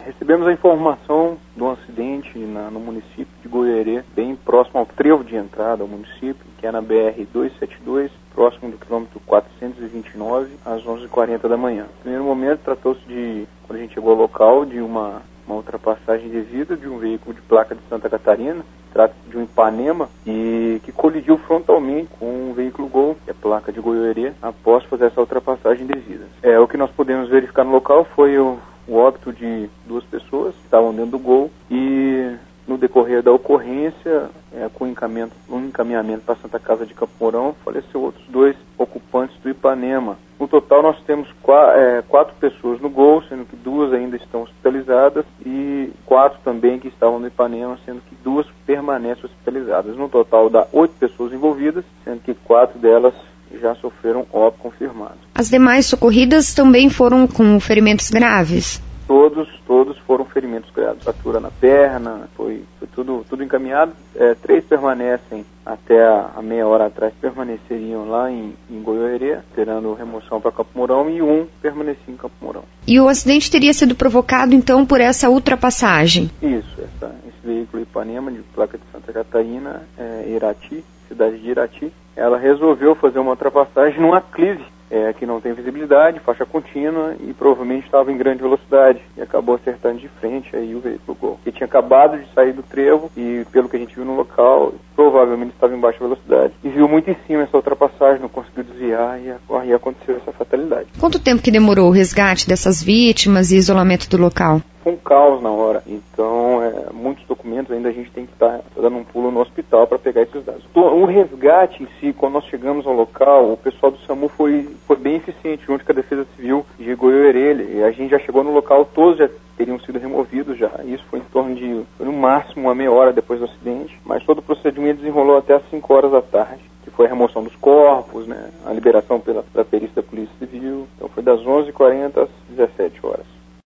Recebemos a informação de um acidente no município de Goiôerê, bem próximo ao trevo de entrada ao município, que é na BR-272, próximo do quilômetro 429, às 11h40 da manhã. No primeiro momento, tratou-se de, quando a gente chegou ao local, de uma ultrapassagem indevida de um veículo de placa de Santa Catarina, trata-se de um Ipanema, e que colidiu frontalmente com um veículo Gol, que é placa de Goiôerê, após fazer essa ultrapassagem indevida. O que nós podemos verificar no local foi o óbito de 2 pessoas que estavam dentro do Gol e, no decorrer da ocorrência, com um encaminhamento para a Santa Casa de Campo Mourão, faleceu outros 2 ocupantes do Ipanema. No total, nós temos 4 pessoas no Gol, sendo que 2 ainda estão hospitalizadas, e 4 também que estavam no Ipanema, sendo que 2 permanecem hospitalizadas. No total, dá 8 pessoas envolvidas, sendo que 4 delas já sofreram óbito confirmado. As demais socorridas também foram com ferimentos graves? Todos foram ferimentos graves. Fratura na perna, foi tudo encaminhado. 3 permanecem, até a meia hora atrás, permaneceriam lá em Goiôerê, esperando remoção para Campo Mourão, e 1 permanecia em Campo Mourão. E o acidente teria sido provocado, então, por essa ultrapassagem? Isso, esse veículo Ipanema, de placa de Santa Catarina, Irati, cidade de Irati, ela resolveu fazer uma ultrapassagem num aclive, que não tem visibilidade, faixa contínua, e provavelmente estava em grande velocidade, e acabou acertando de frente aí o veículo Gol, que tinha acabado de sair do trevo, e pelo que a gente viu no local, provavelmente estava em baixa velocidade. E viu muito em cima essa ultrapassagem, não conseguiu desviar, e aconteceu essa fatalidade. Quanto tempo que demorou o resgate dessas vítimas e isolamento do local? Foi um caos na hora, então muitos documentos ainda a gente tem que estar dando um pulo no hospital para pegar esses dados. O resgate em si, quando nós chegamos ao local, o pessoal do SAMU foi bem eficiente, junto com a Defesa Civil de Goiôerê, e a gente já chegou no local, todos já teriam sido removidos já, isso foi em torno de, no máximo, uma meia hora depois do acidente, mas todo o procedimento desenrolou até às 5 horas da tarde, que foi a remoção dos corpos, a liberação pela perícia da Polícia Civil, então foi das 11h40 às 17 horas.